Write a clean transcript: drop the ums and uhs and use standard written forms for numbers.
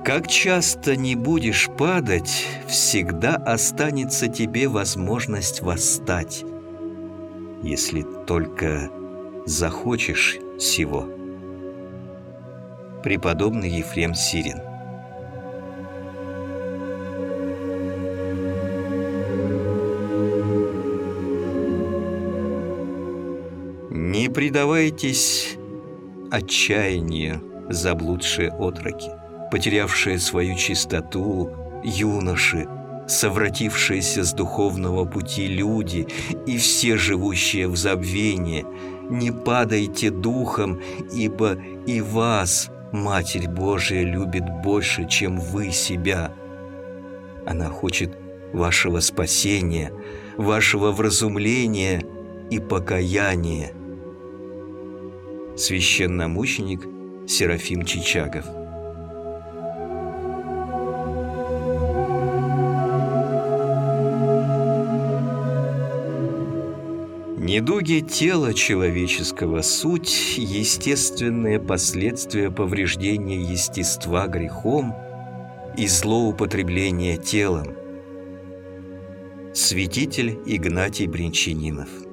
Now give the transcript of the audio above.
Как часто не будешь падать, всегда останется тебе возможность восстать, если только захочешь сего. Преподобный Ефрем Сирин. Не предавайтесь отчаянию, заблудшие отроки, потерявшие свою чистоту, юноши, совратившиеся с духовного пути люди и все живущие в забвении. Не падайте духом, ибо и вас Матерь Божия любит больше, чем вы себя. Она хочет вашего спасения, вашего вразумления и покаяния. Священномученик Серафим Чичагов. Недуги тела человеческого – суть естественные последствия повреждения естества грехом и злоупотребления телом. Святитель Игнатий Брянчанинов.